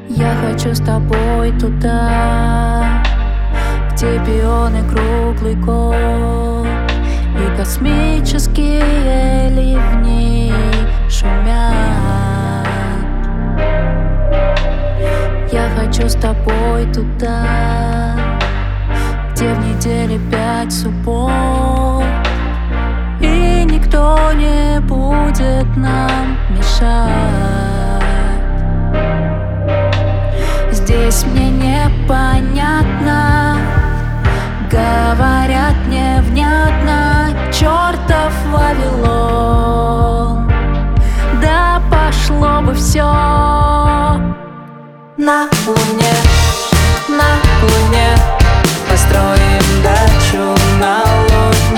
Я хочу с тобой туда, где пионы круглый год и космические ливни шумят. Я хочу с тобой туда, где в неделе 5 суббот и никто не будет нам мешать. Здесь мне непонятно, говорят невнятно, чертов Вавилон. Да пошло бы все на Луне, на Луне. Построим дачу на Луне.